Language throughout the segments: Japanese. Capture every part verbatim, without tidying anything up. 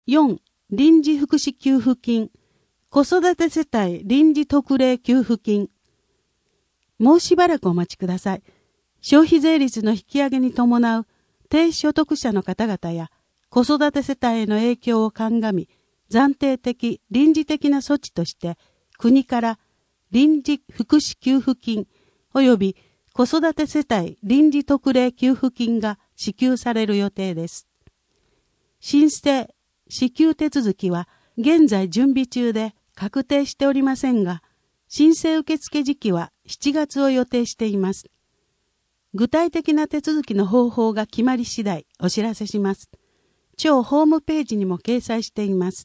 よん、臨時福祉給付金、子育て世帯臨時特例給付金。もうしばらくお待ちください。消費税率の引き上げに伴う低所得者の方々や子育て世帯への影響を鑑み、暫定的、臨時的な措置として国から臨時福祉給付金及び子育て世帯臨時特例給付金が支給される予定です。申請、支給手続きは現在準備中で確定しておりませんが、申請受付時期はしちがつを予定しています。具体的な手続きの方法が決まり次第お知らせします。庁ホームページにも掲載しています。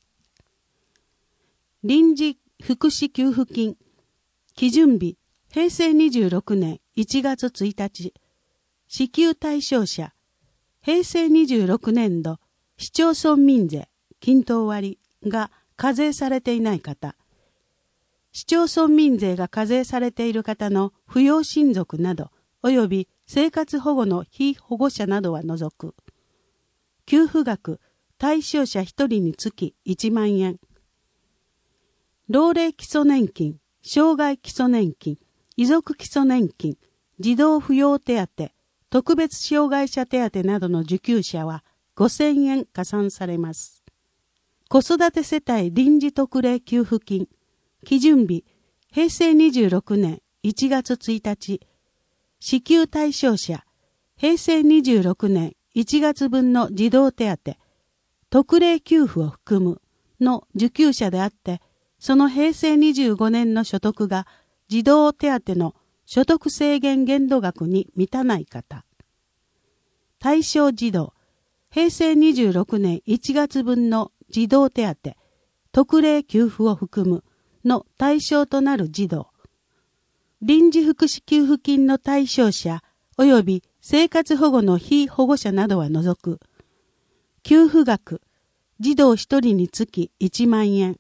臨時福祉給付金、基準日、へいせいにじゅうろくねんいちがつついたち、支給対象者、へいせいにじゅうろくねんど、市町村民税、均等割が課税されていない方、市町村民税が課税されている方の扶養親族など、及び生活保護の被保護者などは除く。給付額、対象者ひとりにつきいちまんえん。老齢基礎年金、障害基礎年金、遺族基礎年金、児童扶養手当、特別障害者手当などの受給者はごせんえん加算されます。子育て世帯臨時特例給付金、基準日、へいせいにじゅうろくねんいちがつついたち、支給対象者、へいせいにじゅうろくねんいちがつぶんの児童手当、特例給付を含むの受給者であって、そのへいせいにじゅうごねんの所得が児童手当の所得制限限度額に満たない方。対象児童、へいせいにじゅうろくねんいちがつぶんの児童手当、特例給付を含むの対象となる児童。臨時福祉給付金の対象者及び生活保護の被保護者などは除く。給付額、児童ひとりにつきいちまんえん。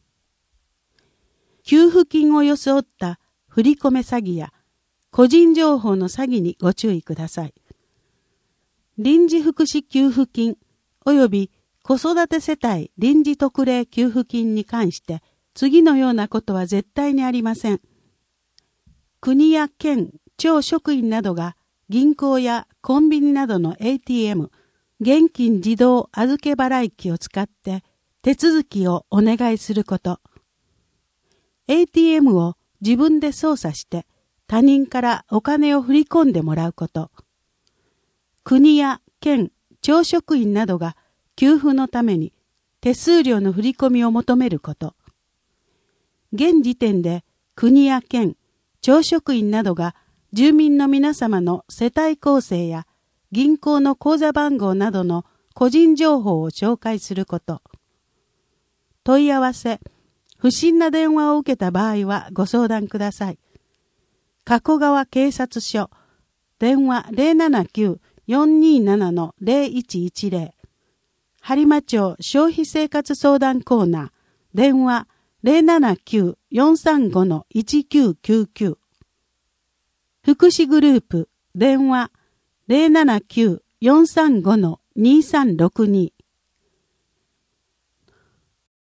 給付金を装った振り込め詐欺や個人情報の詐欺にご注意ください。臨時福祉給付金及び子育て世帯臨時特例給付金に関して次のようなことは絶対にありません。国や県、町職員などが銀行やコンビニなどの エーティーエム、現金自動預け払い機を使って手続きをお願いすること。エーティーエム を自分で操作して他人からお金を振り込んでもらうこと。国や県、町職員などが給付のために手数料の振り込みを求めること。現時点で国や県、町職員などが住民の皆様の世帯構成や銀行の口座番号などの個人情報を紹介すること。問い合わせ、不審な電話を受けた場合はご相談ください。加古川警察署、電話 ゼロななきゅう よんにーなな のゼロいちいちゼロ。播磨町消費生活相談コーナー、電話 ゼロななきゅう よんさんご のいちきゅうきゅうきゅう。福祉グループ、電話 ゼロななきゅう よんさんご のにさんろくに。